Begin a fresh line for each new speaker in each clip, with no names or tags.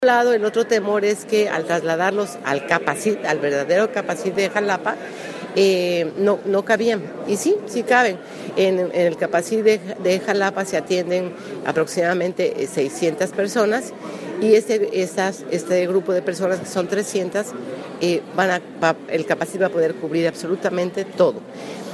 Lado, el otro temor es que al trasladarlos al Capacit, al verdadero Capacit de Jalapa, no cabían. Y sí caben. En el Capacit de Jalapa se atienden aproximadamente 600 personas y este grupo de personas, que son 300, el Capacit va a poder cubrir absolutamente todo.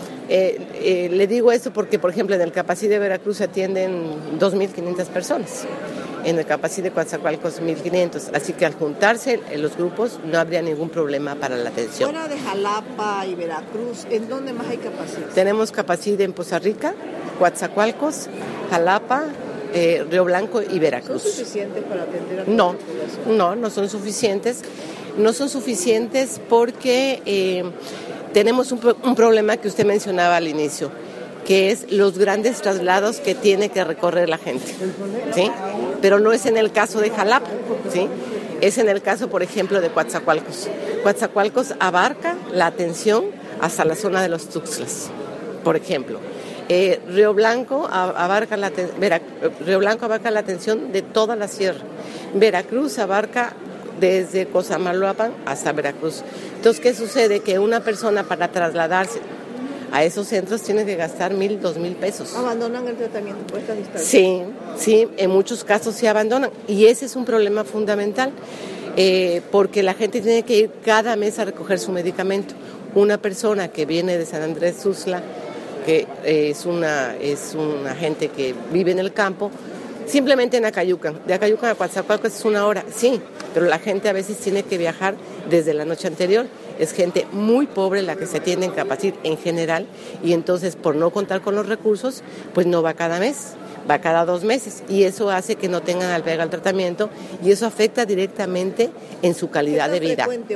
Le digo esto porque, por ejemplo, en el Capacit de Veracruz se atienden 2.500 personas. En el Capacit de Coatzacoalcos 1.500, así que al juntarse los grupos no habría ningún problema para la atención.
Fuera de Jalapa y Veracruz, ¿en dónde más hay Capacit?
Tenemos Capacit en Poza Rica, Coatzacoalcos, Jalapa, Río Blanco y Veracruz.
¿Son suficientes para atender a toda la población?
No son suficientes. No son suficientes porque tenemos un problema que usted mencionaba al inicio, que es los grandes traslados que tiene que recorrer la gente, ¿sí? Pero no es en el caso de Jalapa, ¿sí? Es en el caso, por ejemplo, de Coatzacoalcos. Coatzacoalcos abarca la atención hasta la zona de los Tuxtlas, por ejemplo. Río Blanco abarca la atención de toda la sierra. Veracruz abarca desde Cosamaloapan hasta Veracruz. Entonces, ¿qué sucede? Que una persona para trasladarse a esos centros tiene que gastar 1,000, 2,000 pesos.
¿Abandonan el tratamiento por esta distancia?
Sí, en muchos casos se abandonan. Y ese es un problema fundamental, porque la gente tiene que ir cada mes a recoger su medicamento. Una persona que viene de San Andrés Tuxtla, que es una gente que vive en el campo, simplemente en Acayucan. De Acayucan a Coatzacoalcos es 1 hora, sí, pero la gente a veces tiene que viajar desde la noche anterior. Es gente muy pobre la que se atiende en Capacit en general y entonces por no contar con los recursos, pues no va cada mes, va cada 2 meses y eso hace que no tengan albergue al tratamiento y eso afecta directamente en su calidad de vida.